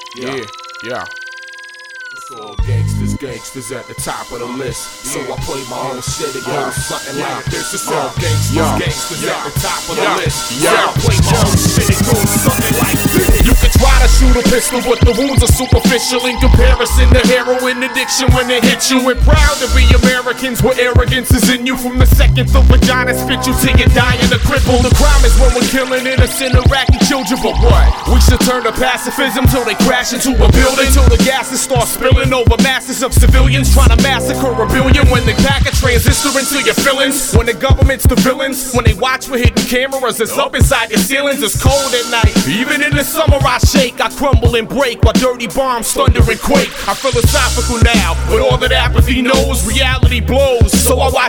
Yeah. It's all gangsters at the top of the list. So I play my own shit. It goes something like this. It's all gangsters at the top of the list. So I play my own shit. It goes something like this. You can try to shoot a pistol, but the wounds are superficial in comparison to heroin addiction when it hits you. We're proud to be Americans where arrogance is in you. From the second the vagina spit you till you die in a cripple. The crime is when we're killing innocent Iraqi children. But what? We should turn to pacifism till they crash into a building, till the gases start spilling over masses of civilians trying to massacre a billion. When they pack a transistor into your fillings, when the government's the villains, when they watch with hidden cameras, it's up inside your ceilings. It's cold at night, even in the summer I shake. I crumble and break while dirty bombs thunder and quake. I'm philosophical now, but all that apathy knows reality blows. So I watch